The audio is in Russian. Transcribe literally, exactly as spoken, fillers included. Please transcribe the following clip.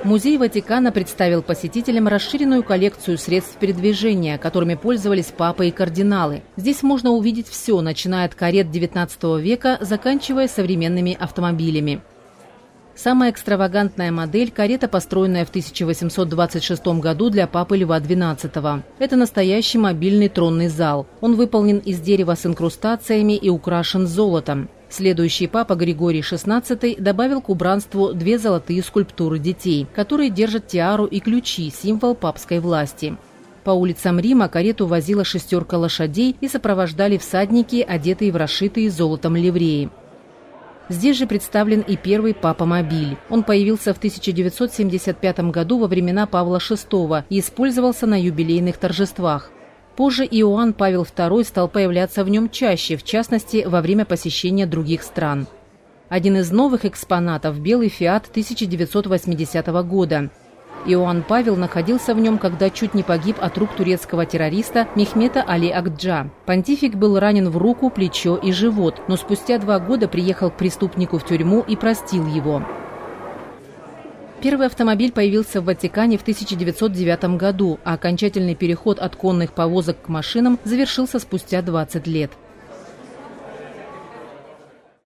Музей Ватикана представил посетителям расширенную коллекцию средств передвижения, которыми пользовались папы и кардиналы. Здесь можно увидеть все, начиная от карет девятнадцатого века, заканчивая современными автомобилями. Самая экстравагантная модель – карета, построенная в тысяча восемьсот двадцать шестом году для папы Льва двенадцатого. Это настоящий мобильный тронный зал. Он выполнен из дерева с инкрустациями и украшен золотом. Следующий папа Григорий шестнадцатый добавил к убранству две золотые скульптуры детей, которые держат тиару и ключи, символ папской власти. По улицам Рима карету возила шестерка лошадей и сопровождали всадники, одетые в расшитые золотом ливреи. Здесь же представлен и первый папа-мобиль. Он появился в тысяча девятьсот семьдесят пятом году во времена Павла шестого и использовался на юбилейных торжествах. Позже Иоанн Павел второй стал появляться в нем чаще, в частности, во время посещения других стран. Один из новых экспонатов – белый «Фиат» тысяча девятьсот восьмидесятого года. Иоанн Павел находился в нем, когда чуть не погиб от рук турецкого террориста Мехмета Али Акджа. Понтифик был ранен в руку, плечо и живот, но спустя два года приехал к преступнику в тюрьму и простил его. Первый автомобиль появился в Ватикане в тысяча девятьсот девятом году, а окончательный переход от конных повозок к машинам завершился спустя двадцать лет.